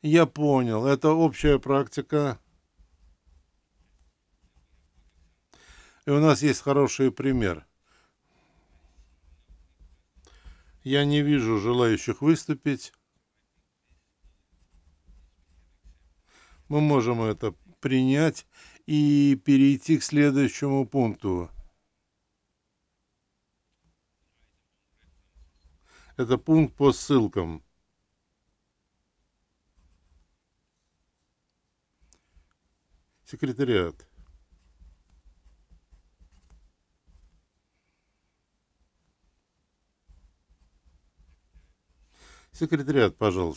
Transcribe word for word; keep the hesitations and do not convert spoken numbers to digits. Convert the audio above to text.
Я понял. Это общая практика. И у нас есть хороший пример. Я не вижу желающих выступить. Мы можем это принять и перейти к следующему пункту. Это пункт по ссылкам. Секретариат. Секретариат, пожалуйста.